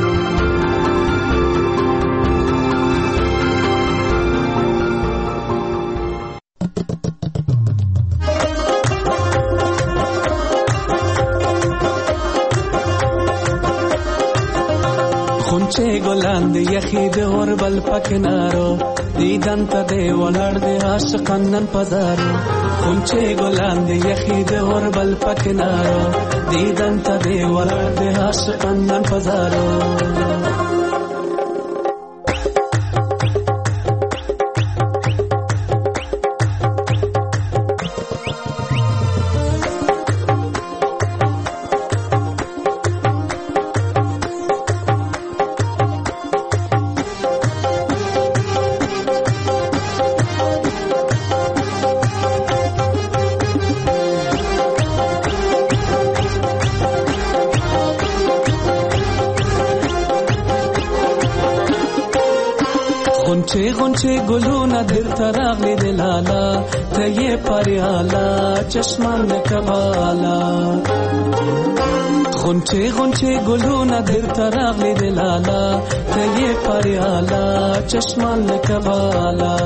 خونچه ګلان د یخي د اوربل پکنارو دیدن ته دی ولړ د عاشقان نن پزارو. خونچه ګلان د یخي د اوربل پکنارو دیدن ته دی ولړ د عاشقان نن پزارو. غونچه ګلونه در تراغلی دلالا ته یې پریالا چشمان د کمالا. غونچه غونچه ګلونه در تراغلی دلالا ته یې پریالا چشمان د کمالا.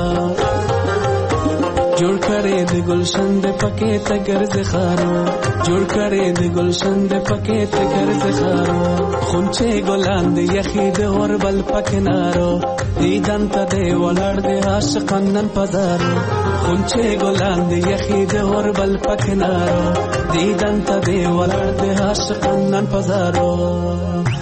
جوړ کړې د گلشن د پکې ته ګرځ خارو جوړ کړې د گلشن د پکې ته ګرځ خارو. خونچه ګلان د یخي د اوربل پکنارو دیدن ته دی ولړ د عاشقان نن پزارو. خونچه ګلان د یخي د اوربل پکنارو دیدن ته دی ولړ د عاشقان نن پزارو.